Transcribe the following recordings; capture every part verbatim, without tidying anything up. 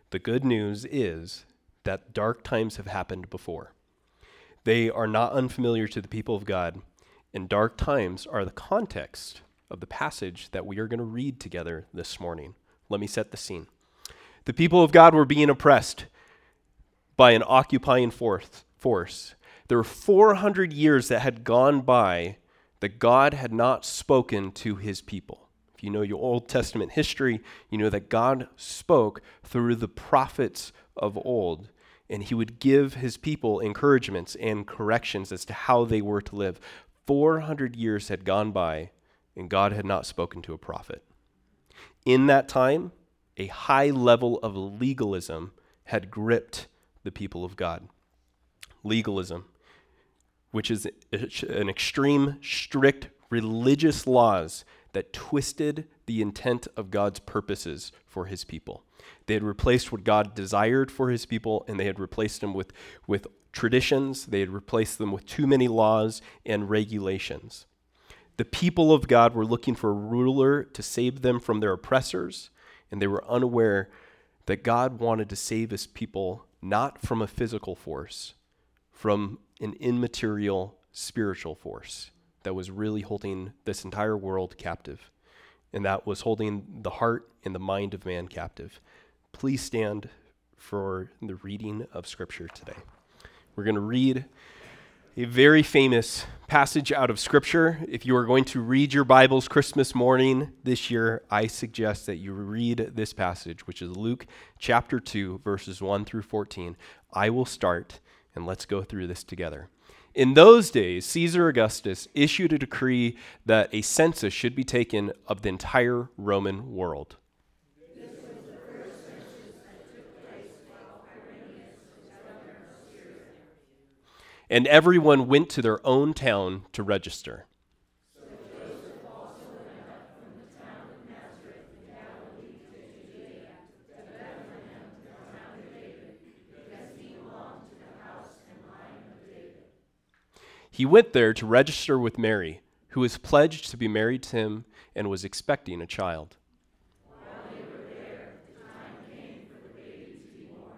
The good news is that dark times have happened before. They are not unfamiliar to the people of God, and dark times are the context of the passage that we are going to read together this morning. Let me set the scene. The people of God were being oppressed by an occupying force. force. There were four hundred years that had gone by that God had not spoken to his people. If you know your Old Testament history, you know that God spoke through the prophets of old, and he would give his people encouragements and corrections as to how they were to live. four hundred years had gone by, and God had not spoken to a prophet. In that time, a high level of legalism had gripped the people of God. Legalism, which is an extreme, strict religious laws that twisted the intent of God's purposes for his people. They had replaced what God desired for his people, and they had replaced them with, with traditions. They had replaced them with too many laws and regulations. The people of God were looking for a ruler to save them from their oppressors, and they were unaware that God wanted to save his people not from a physical force, from an immaterial spiritual force that was really holding this entire world captive, and that was holding the heart and the mind of man captive. Please stand for the reading of Scripture today. We're going to read a very famous passage out of Scripture. If you are going to read your Bibles Christmas morning this year, I suggest that you read this passage, which is Luke chapter two, verses one through fourteen. I will start, and let's go through this together. In those days, Caesar Augustus issued a decree that a census should be taken of the entire Roman world. This was the first census that took place while Quirinius was governor of Syria. And everyone went to their own town to register. So Joseph also went up from the town of Nazareth in Galilee to Judea, to Bethlehem, the town of David, because he belonged to the house and line of David. He went there to register with Mary, who was pledged to be married to him and was expecting a child. While they were there, the time came for the baby to be born.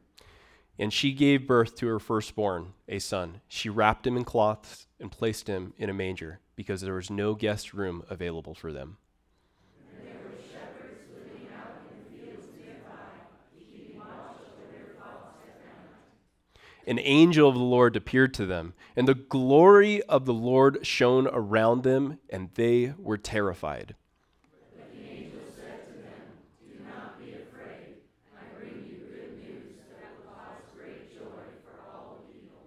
And she gave birth to her firstborn, a son. She wrapped him in cloths and placed him in a manger, because there was no guest room available for them. And there were shepherds living out in the fields nearby, keeping watch over their flocks at night. An angel of the Lord appeared to them, and the glory of the Lord shone around them, and they were terrified. But the angel said to them, "Do not be afraid. I bring you good news that will cause great joy for all the people.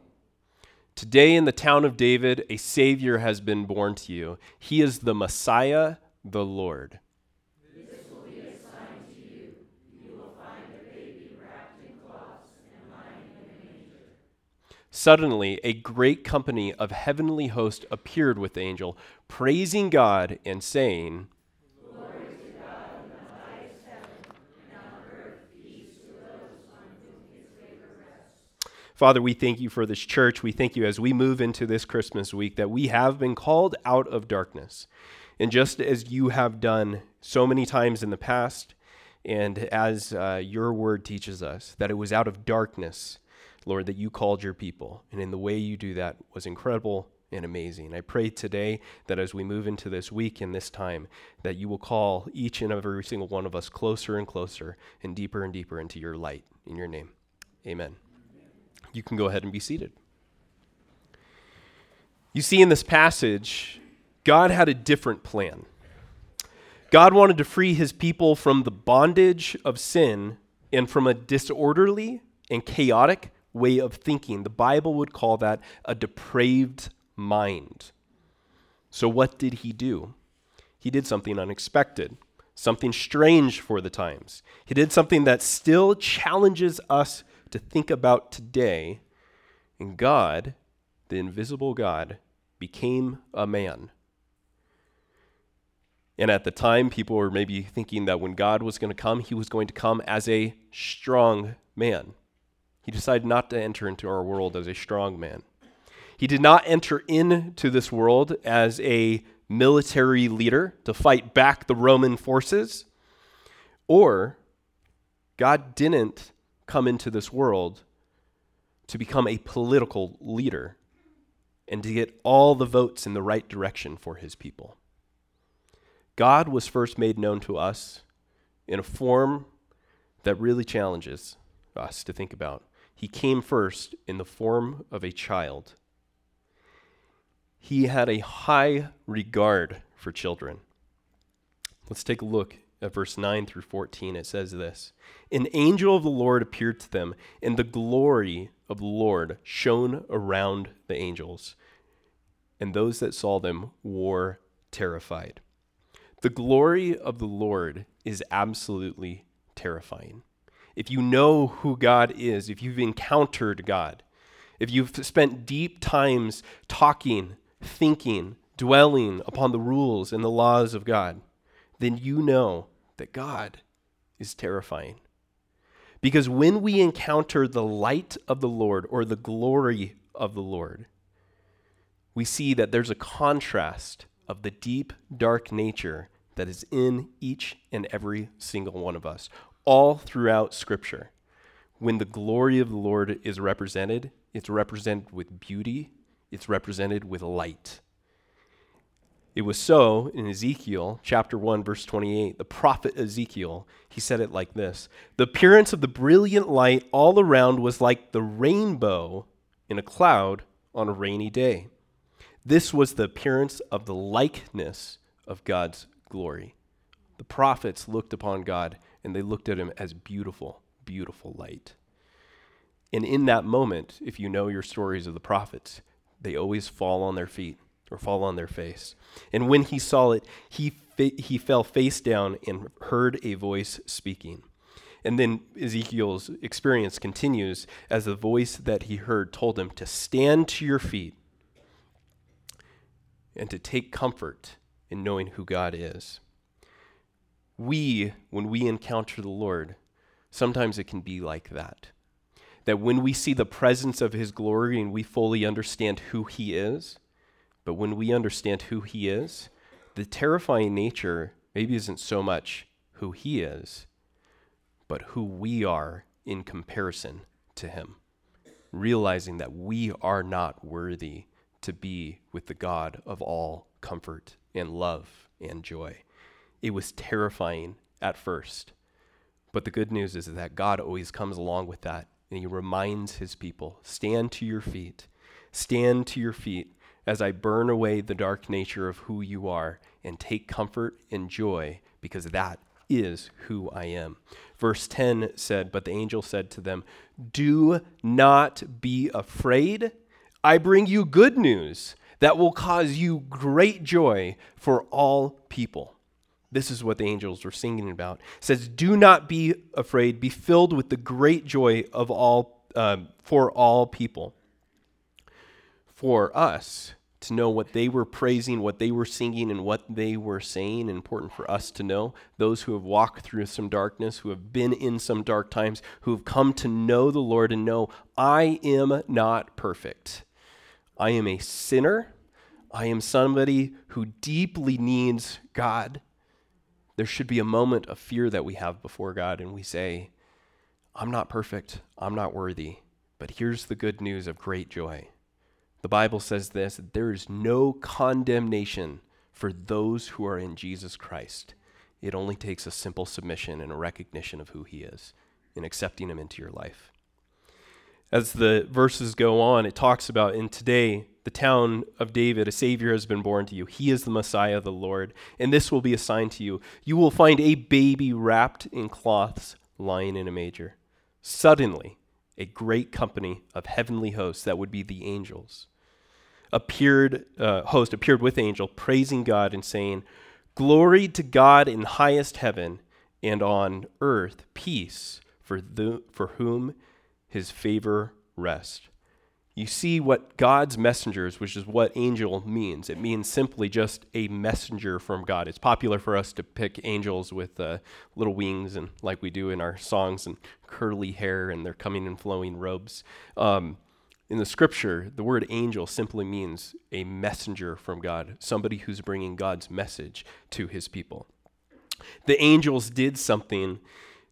Today in the town of David, a Savior has been born to you. He is the Messiah, the Lord. This will be a sign to you. You will find a baby wrapped in cloths and lying in a manger." Suddenly, a great company of heavenly hosts appeared with the angel, praising God and saying, Glory to God in the highest heaven, and on earth peace to those on whom his favor rests. Father, we thank you for this church. We thank you as we move into this Christmas week that we have been called out of darkness. And just as you have done so many times in the past, and as uh, your word teaches us, that it was out of darkness, Lord, that you called your people. And in the way you do that was incredible and amazing. I pray today that as we move into this week and this time, that you will call each and every single one of us closer and closer and deeper and deeper into your light. In your name, amen. You can go ahead and be seated. You see in this passage, God had a different plan. God wanted to free his people from the bondage of sin and from a disorderly and chaotic way of thinking. The Bible would call that a depraved mind. So what did he do? He did something unexpected, something strange for the times. He did something that still challenges us to think about today. And God, the invisible God, became a man. And at the time, people were maybe thinking that when God was going to come, he was going to come as a strong man. He decided not to enter into our world as a strong man. He did not enter into this world as a military leader to fight back the Roman forces, or God didn't come into this world to become a political leader and to get all the votes in the right direction for his people. God was first made known to us in a form that really challenges us to think about. He came first in the form of a child. He had a high regard for children. Let's take a look at verse nine through fourteen. It says this: An angel of the Lord appeared to them, and the glory of the Lord shone around the angels, and those that saw them were terrified. The glory of the Lord is absolutely terrifying. If you know who God is, if you've encountered God, if you've spent deep times talking, thinking, dwelling upon the rules and the laws of God, then you know that God is terrifying. Because when we encounter the light of the Lord or the glory of the Lord, we see that there's a contrast of the deep, dark nature that is in each and every single one of us, all throughout Scripture. When the glory of the Lord is represented, it's represented with beauty, it's represented with light. It was so in Ezekiel chapter one, verse twenty-eight. The prophet Ezekiel, he said it like this: The appearance of the brilliant light all around was like the rainbow in a cloud on a rainy day. This was the appearance of the likeness of God's glory. The prophets looked upon God and they looked at him as beautiful, beautiful light. And in that moment, if you know your stories of the prophets, they always fall on their feet or fall on their face. And when he saw it, he fa- he fell face down and heard a voice speaking. And then Ezekiel's experience continues as the voice that he heard told him to stand to your feet and to take comfort in knowing who God is. We, when we encounter the Lord, sometimes it can be like that. That when we see the presence of his glory and we fully understand who he is, but when we understand who he is, the terrifying nature maybe isn't so much who he is, but who we are in comparison to him. Realizing that we are not worthy to be with the God of all comfort and love and joy. It was terrifying at first, but the good news is that God always comes along with that, and he reminds his people, stand to your feet, stand to your feet as I burn away the dark nature of who you are, and take comfort and joy, because that is who I am. Verse ten said, but the angel said to them, do not be afraid. I bring you good news that will cause you great joy for all people. This is what the angels were singing about. It says, do not be afraid. Be filled with the great joy of all um, for all people. For us to know what they were praising, what they were singing, and what they were saying, important for us to know. Those who have walked through some darkness, who have been in some dark times, who have come to know the Lord and know, I am not perfect. I am a sinner. I am somebody who deeply needs God. There should be a moment of fear that we have before God, and we say, I'm not perfect. I'm not worthy. But here's the good news of great joy. The Bible says this, that there is no condemnation for those who are in Jesus Christ. It only takes a simple submission and a recognition of who he is and accepting him into your life. As the verses go on, it talks about, in today, the town of David, a Savior has been born to you. He is the Messiah, the Lord, and this will be a sign to you. You will find a baby wrapped in cloths lying in a manger. Suddenly, a great company of heavenly hosts, that would be the angels, appeared, uh, host appeared with angel, praising God and saying, glory to God in highest heaven, and on earth peace for the, for whom his favor rests. You see what God's messengers, which is what angel means. It means simply just a messenger from God. It's popular for us to pick angels with uh, little wings, and like we do in our songs, and curly hair, and they're coming in flowing robes. Um, in the scripture, the word angel simply means a messenger from God, somebody who's bringing God's message to his people. The angels did something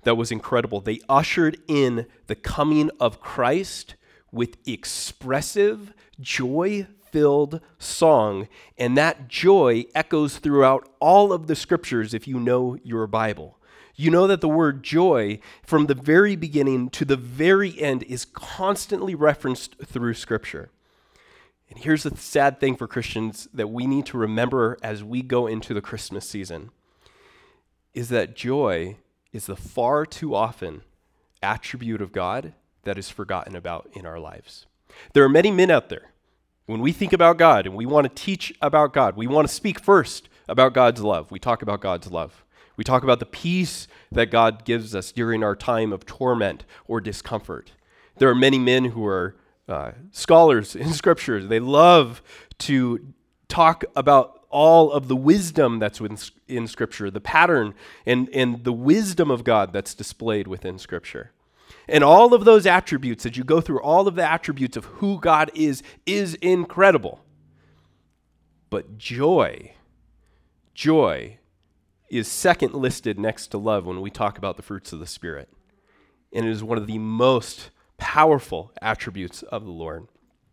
that was incredible. They ushered in the coming of Christ with expressive, joy-filled song, and that joy echoes throughout all of the scriptures if you know your Bible. You know that the word joy, from the very beginning to the very end, is constantly referenced through Scripture. And here's the sad thing for Christians that we need to remember as we go into the Christmas season, is that joy is the far too often attribute of God that is forgotten about in our lives. There are many men out there, when we think about God and we want to teach about God, we want to speak first about God's love. We talk about God's love. We talk about the peace that God gives us during our time of torment or discomfort. There are many men who are uh, scholars in Scripture. They love to talk about all of the wisdom that's in, in Scripture, the pattern and, and the wisdom of God that's displayed within Scripture. And all of those attributes, as you go through all of the attributes of who God is, is incredible. But joy, joy, is second listed next to love when we talk about the fruits of the Spirit. And it is one of the most powerful attributes of the Lord.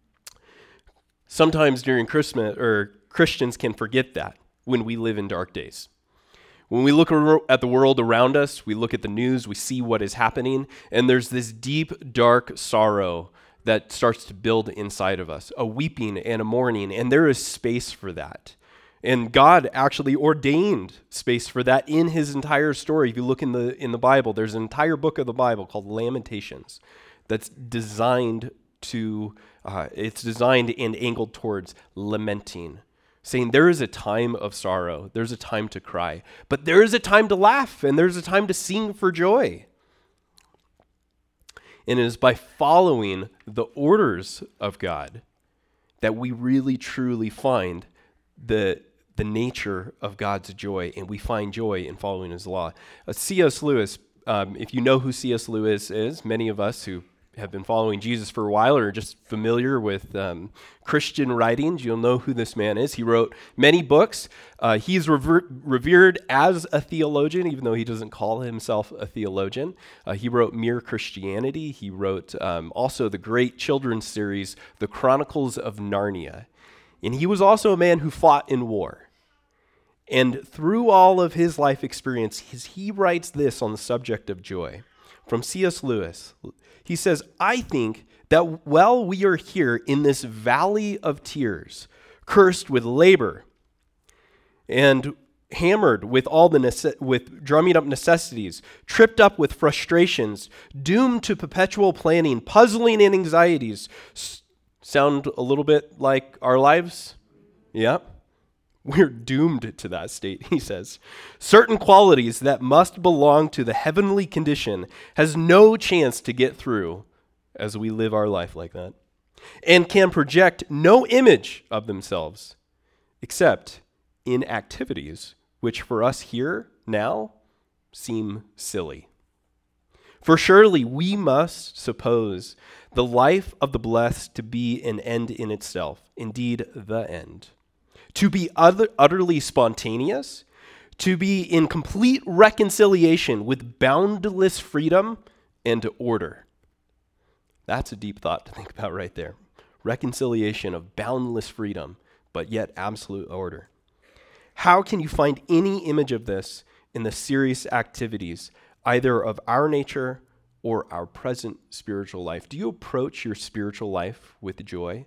Sometimes during Christmas, or Christians can forget that when we live in dark days. When we look at the world around us, we look at the news, we see what is happening, and there's this deep, dark sorrow that starts to build inside of us, a weeping and a mourning, and there is space for that. And God actually ordained space for that in his entire story. If you look in the in the Bible, there's an entire book of the Bible called Lamentations that's designed to, uh, it's designed and angled towards lamenting, saying there is a time of sorrow, there's a time to cry, but there is a time to laugh, and there's a time to sing for joy. And it is by following the orders of God that we really truly find the the nature of God's joy, and we find joy in following his law. Uh, C S Lewis, um, if you know who C S Lewis is, many of us who have been following Jesus for a while or are just familiar with um, Christian writings, you'll know who this man is. He wrote many books. Uh, he's rever- revered as a theologian, even though he doesn't call himself a theologian. Uh, he wrote Mere Christianity. He wrote um, also the great children's series, The Chronicles of Narnia. And he was also a man who fought in war. And through all of his life experience, his, he writes this on the subject of joy. From C S Lewis, he says, I think that while we are here in this valley of tears, cursed with labor and hammered with all the nece- with drumming up necessities, tripped up with frustrations, doomed to perpetual planning, puzzling and anxieties, s- sound a little bit like our lives? Yeah. We're doomed to that state, he says. Certain qualities that must belong to the heavenly condition has no chance to get through as we live our life like that, and can project no image of themselves except in activities which for us here now seem silly. For surely we must suppose the life of the blessed to be an end in itself, indeed the end. To be utter, utterly spontaneous, to be in complete reconciliation with boundless freedom and order. That's a deep thought to think about right there. Reconciliation of boundless freedom, but yet absolute order. How can you find any image of this in the serious activities, either of our nature or our present spiritual life? Do you approach your spiritual life with joy?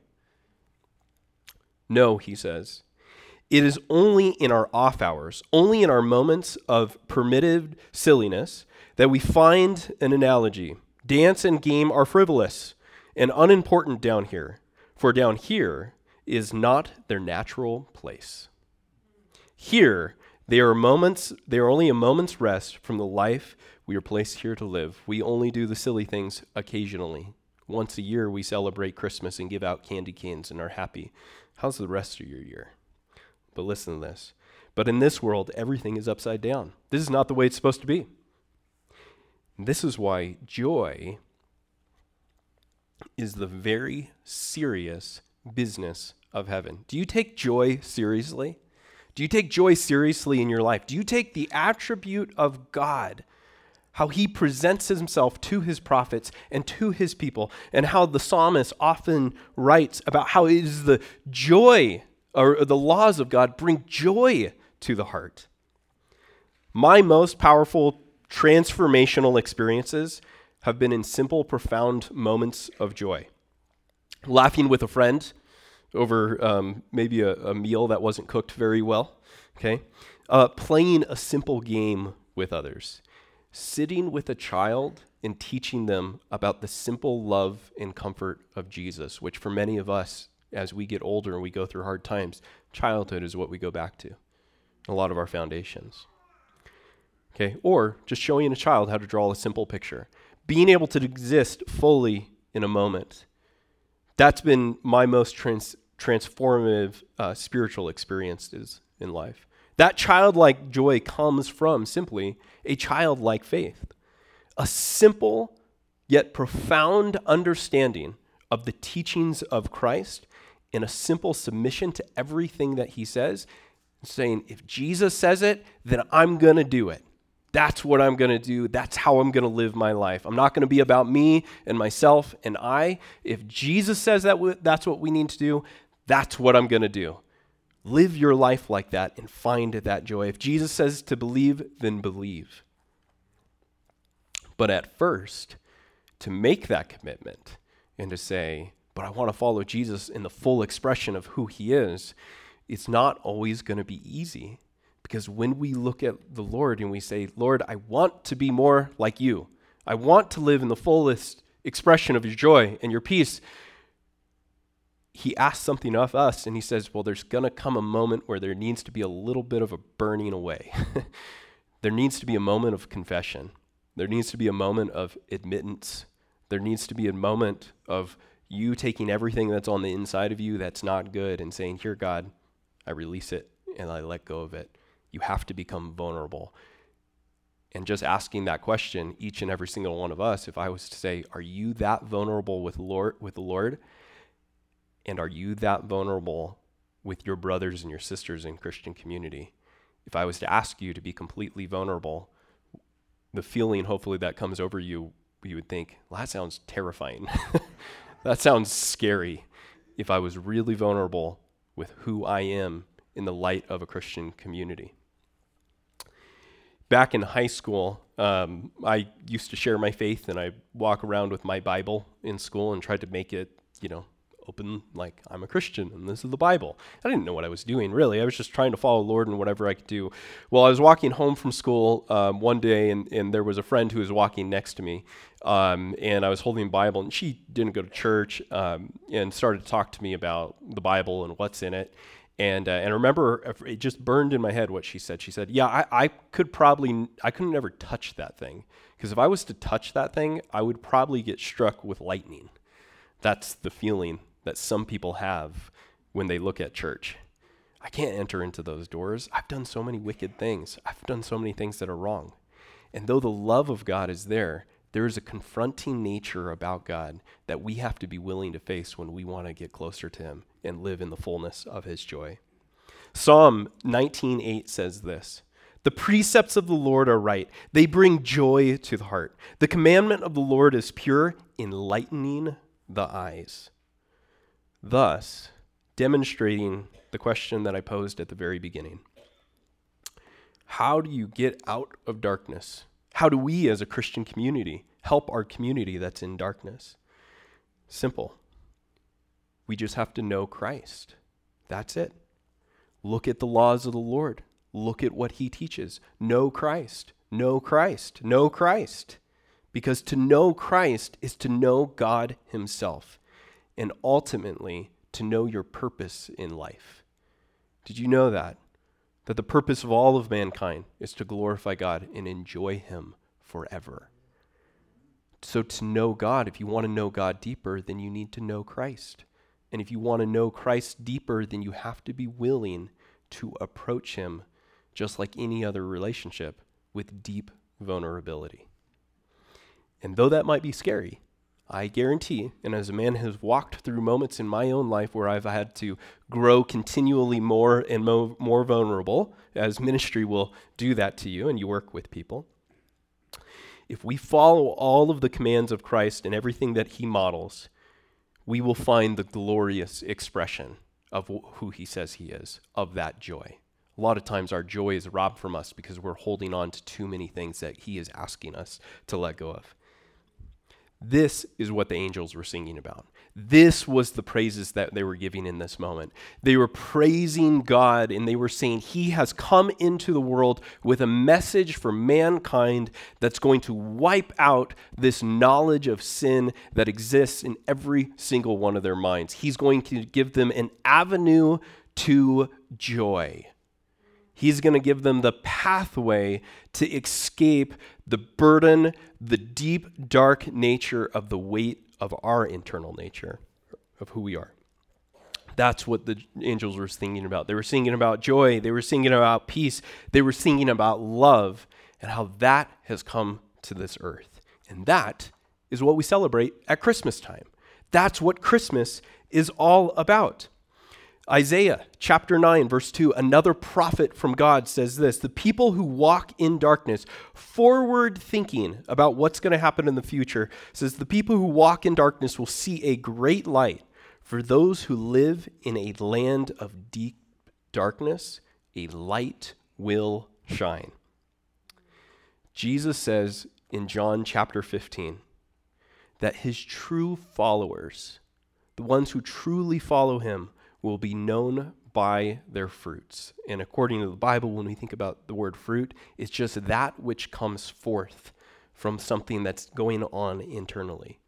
No, he says. It is only in our off hours, only in our moments of permitted silliness, that we find an analogy. Dance and game are frivolous and unimportant down here, for down here is not their natural place. Here, they are moments, they are only a moment's rest from the life we are placed here to live. We only do the silly things occasionally. Once a year, we celebrate Christmas and give out candy canes and are happy. How's the rest of your year? But listen to this. But in this world, everything is upside down. This is not the way it's supposed to be. This is why joy is the very serious business of heaven. Do you take joy seriously? Do you take joy seriously in your life? Do you take the attribute of God, how he presents himself to his prophets and to his people, and how the psalmist often writes about how it is the joy, or the laws of God bring joy to the heart. My most powerful transformational experiences have been in simple, profound moments of joy. Laughing with a friend over um, maybe a, a meal that wasn't cooked very well, okay? Uh, playing a simple game with others. Sitting with a child and teaching them about the simple love and comfort of Jesus, which for many of us, as we get older and we go through hard times, childhood is what we go back to, a lot of our foundations. Okay, or just showing a child how to draw a simple picture. Being able to exist fully in a moment. That's been my most trans- transformative uh, spiritual experiences in life. That childlike joy comes from simply a childlike faith. A simple yet profound understanding of the teachings of Christ and a simple submission to everything that he says, saying, if Jesus says it, then I'm going to do it. That's what I'm going to do. That's how I'm going to live my life. I'm not going to be about me and myself and I. If Jesus says that w- that's what we need to do, that's what I'm going to do. Live your life like that and find that joy. If Jesus says to believe, then believe. But at first, to make that commitment and to say, but I want to follow Jesus in the full expression of who he is, it's not always going to be easy. Because when we look at the Lord and we say, Lord, I want to be more like you. I want to live in the fullest expression of your joy and your peace. He asks something of us and he says, well, there's going to come a moment where there needs to be a little bit of a burning away. There needs to be a moment of confession. There needs to be a moment of admittance. There needs to be a moment of you taking everything that's on the inside of you that's not good and saying, here, God, I release it and I let go of it. You have to become vulnerable. And just asking that question, each and every single one of us, if I was to say, are you that vulnerable with Lord, with the Lord? And are you that vulnerable with your brothers and your sisters in Christian community? If I was to ask you to be completely vulnerable, the feeling hopefully that comes over you, you would think, well, that sounds terrifying. That sounds scary. If I was really vulnerable with who I am in the light of a Christian community. Back in high school, um, I used to share my faith and I walk around with my Bible in school and tried to make it, you know, open like I'm a Christian and this is the Bible. I didn't know what I was doing really. I was just trying to follow the Lord in whatever I could do. Well, I was walking home from school um, one day and, and there was a friend who was walking next to me um, and I was holding the Bible and she didn't go to church um, and started to talk to me about the Bible and what's in it. And uh, and I remember it just burned in my head what she said. She said, yeah, I, I could probably, I couldn't ever touch that thing. Because if I was to touch that thing, I would probably get struck with lightning. That's the feeling that some people have when they look at church. I can't enter into those doors. I've done so many wicked things. I've done so many things that are wrong. And though the love of God is there, there is a confronting nature about God that we have to be willing to face when we want to get closer to him and live in the fullness of his joy. Psalm nineteen eight says this, the precepts of the Lord are right. They bring joy to the heart. The commandment of the Lord is pure, enlightening the eyes. Thus, demonstrating the question that I posed at the very beginning. How do you get out of darkness? How do we as a Christian community help our community that's in darkness? Simple. We just have to know Christ. That's it. Look at the laws of the Lord. Look at what he teaches. Know Christ. Know Christ. Know Christ. Because to know Christ is to know God himself. And ultimately, to know your purpose in life. Did you know that? That the purpose of all of mankind is to glorify God and enjoy him forever. So to know God, if you want to know God deeper, then you need to know Christ. And if you want to know Christ deeper, then you have to be willing to approach him, just like any other relationship, with deep vulnerability. And though that might be scary, I guarantee, and as a man who has walked through moments in my own life where I've had to grow continually more and mo- more vulnerable, as ministry will do that to you and you work with people, If we follow all of the commands of Christ and everything that he models, we will find the glorious expression of who he says he is, of that joy. A lot of times our joy is robbed from us because we're holding on to too many things that he is asking us to let go of. This is what the angels were singing about. This was the praises that they were giving in this moment. They were praising God, and they were saying he has come into the world with a message for mankind that's going to wipe out this knowledge of sin that exists in every single one of their minds. He's going to give them an avenue to joy. He's going to give them the pathway to escape the burden, the deep, dark nature of the weight of our internal nature, of who we are. That's what the angels were singing about. They were singing about joy. They were singing about peace. They were singing about love and how that has come to this earth. And that is what we celebrate at Christmas time. That's what Christmas is all about. Isaiah chapter nine, verse two, another prophet from God says this: the people who walk in darkness, forward thinking about what's going to happen in the future, says the people who walk in darkness will see a great light. For those who live in a land of deep darkness, a light will shine. Jesus says in John chapter fifteen that his true followers, the ones who truly follow him, will be known by their fruits. And according to the Bible, when we think about the word fruit, it's just that which comes forth from something that's going on internally.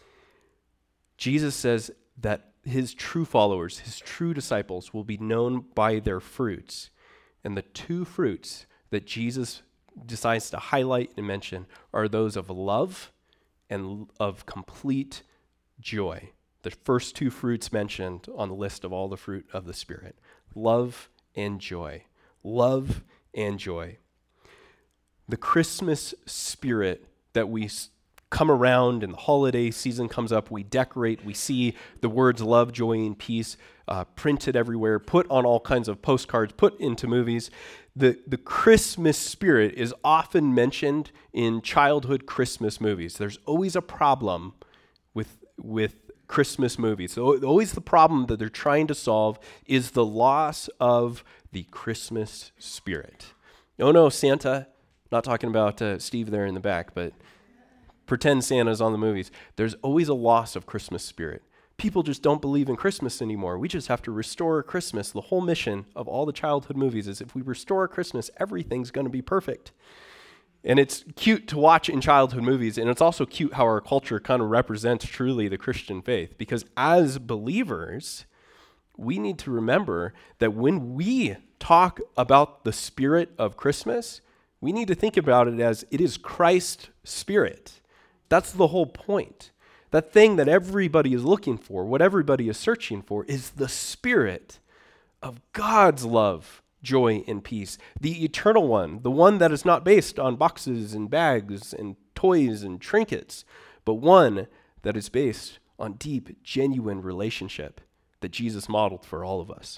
Jesus says that his true followers, his true disciples, will be known by their fruits. And the two fruits that Jesus decides to highlight and mention are those of love and of complete joy. The first two fruits mentioned on the list of all the fruit of the Spirit: love and joy. Love and joy. The Christmas spirit that we come around and the holiday season comes up, we decorate, we see the words love, joy, and peace uh, printed everywhere, put on all kinds of postcards, put into movies. The, the Christmas spirit is often mentioned in childhood Christmas movies. There's always a problem with with Christmas movies. So always the problem that they're trying to solve is the loss of the Christmas spirit. Oh no, Santa, not talking about uh, Steve there in the back, but pretend Santa's on the movies. There's always a loss of Christmas spirit. People just don't believe in Christmas anymore. We just have to restore Christmas. The whole mission of all the childhood movies is if we restore Christmas, everything's going to be perfect. And it's cute to watch in childhood movies, and it's also cute how our culture kind of represents truly the Christian faith, because as believers, we need to remember that when we talk about the spirit of Christmas, we need to think about it as it is Christ's spirit. That's the whole point. That thing that everybody is looking for, what everybody is searching for, is the spirit of God's love, joy, and peace, the eternal one, the one that is not based on boxes and bags and toys and trinkets, but one that is based on deep, genuine relationship that Jesus modeled for all of us.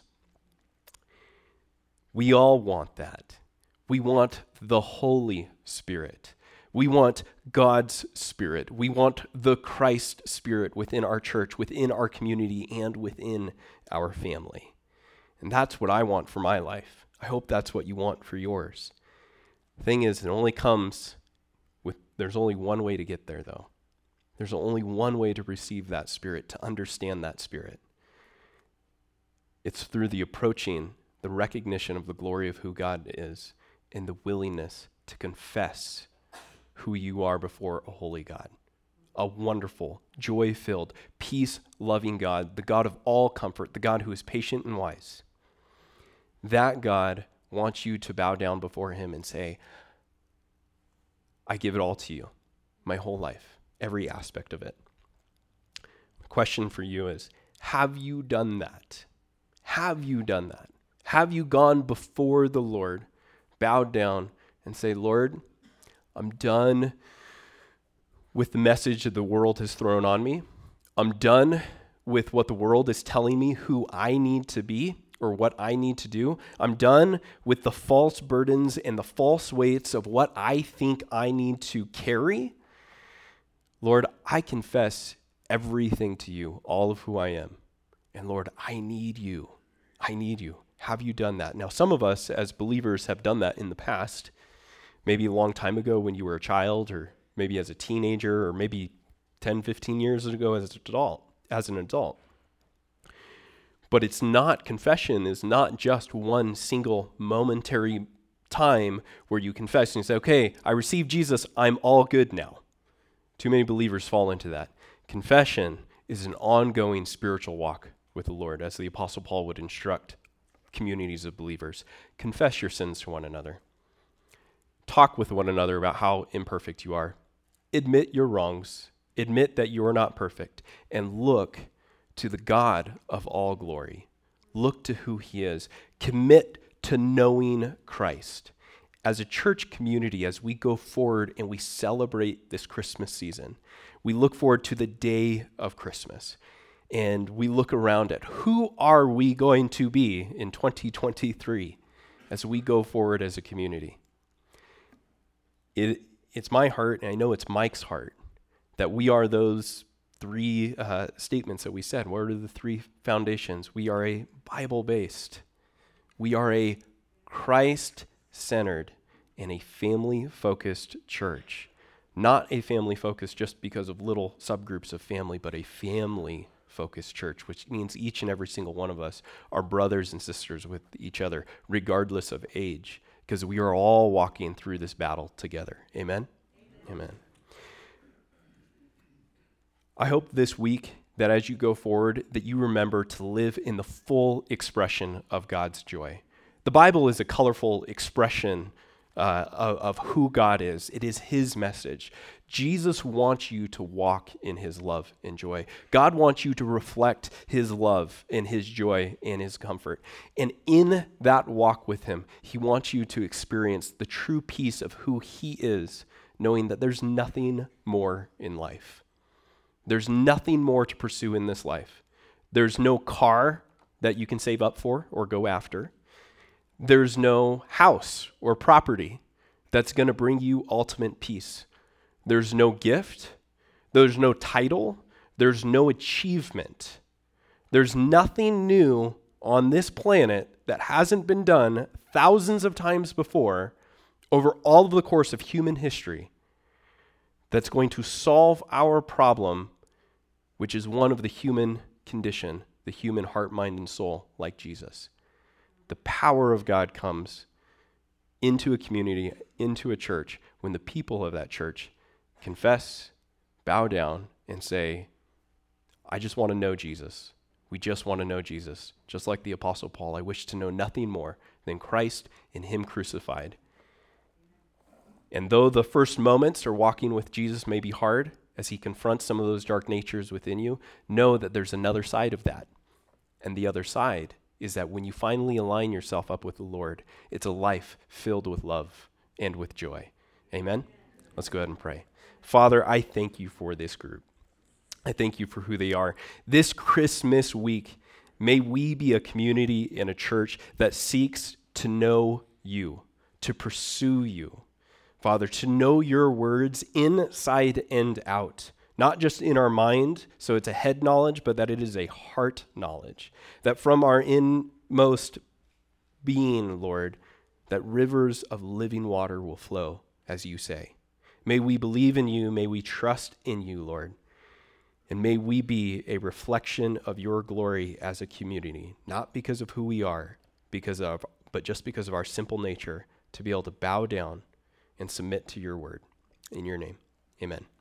We all want that. We want the Holy Spirit. We want God's Spirit. We want the Christ Spirit within our church, within our community, and within our family. And that's what I want for my life. I hope that's what you want for yours. The thing is, it only comes with, there's only one way to get there, though. There's only one way to receive that Spirit, to understand that Spirit. It's through the approaching, the recognition of the glory of who God is, and the willingness to confess who you are before a holy God. A wonderful, joy-filled, peace-loving God, the God of all comfort, the God who is patient and wise. That God wants you to bow down before him and say, I give it all to you, my whole life, every aspect of it. The question for you is, have you done that? Have you done that? Have you gone before the Lord, bowed down, and say, Lord, I'm done with the message that the world has thrown on me. I'm done with what the world is telling me who I need to be, or what I need to do. I'm done with the false burdens and the false weights of what I think I need to carry. Lord, I confess everything to you, all of who I am. And Lord, I need you. I need you. Have you done that? Now, some of us as believers have done that in the past, maybe a long time ago when you were a child, or maybe as a teenager, or maybe ten, fifteen years ago as an adult, as an adult. But it's not, confession is not just one single momentary time where you confess and you say, okay, I received Jesus, I'm all good now. Too many believers fall into that. Confession is an ongoing spiritual walk with the Lord, as the Apostle Paul would instruct communities of believers. Confess your sins to one another. Talk with one another about how imperfect you are. Admit your wrongs. Admit that you are not perfect. And look to the God of all glory. Look to who he is. Commit to knowing Christ. As a church community, as we go forward and we celebrate this Christmas season, we look forward to the day of Christmas. And we look around at who are we going to be in twenty twenty-three as we go forward as a community. It, it's my heart, and I know it's Mike's heart, that we are those three uh, statements that we said. What are the three foundations? We are a Bible-based. We are a Christ-centered and a family-focused church. Not a family-focused just because of little subgroups of family, but a family-focused church, which means each and every single one of us are brothers and sisters with each other, regardless of age, because we are all walking through this battle together. Amen? Amen. Amen. I hope this week that as you go forward, that you remember to live in the full expression of God's joy. The Bible is a colorful expression uh, of, of who God is. It is his message. Jesus wants you to walk in his love and joy. God wants you to reflect his love and his joy and his comfort. And in that walk with him, he wants you to experience the true peace of who he is, knowing that there's nothing more in life. There's nothing more to pursue in this life. There's no car that you can save up for or go after. There's no house or property that's going to bring you ultimate peace. There's no gift. There's no title. There's no achievement. There's nothing new on this planet that hasn't been done thousands of times before over all of the course of human history that's going to solve our problem, which is one of the human condition, the human heart, mind, and soul, like Jesus. The power of God comes into a community, into a church, when the people of that church confess, bow down, and say, I just want to know Jesus. We just want to know Jesus. Just like the Apostle Paul, I wish to know nothing more than Christ and him crucified. And though the first moments or walking with Jesus may be hard, as he confronts some of those dark natures within you, know that there's another side of that. And the other side is that when you finally align yourself up with the Lord, it's a life filled with love and with joy. Amen? Let's go ahead and pray. Father, I thank you for this group. I thank you for who they are. This Christmas week, may we be a community and a church that seeks to know you, to pursue you. Father, to know your words inside and out, not just in our mind, so it's a head knowledge, but that it is a heart knowledge. That from our inmost being, Lord, that rivers of living water will flow, as you say. May we believe in you, may we trust in you, Lord, and may we be a reflection of your glory as a community, not because of who we are, because of, but just because of our simple nature, to be able to bow down and submit to your word. In your name, amen.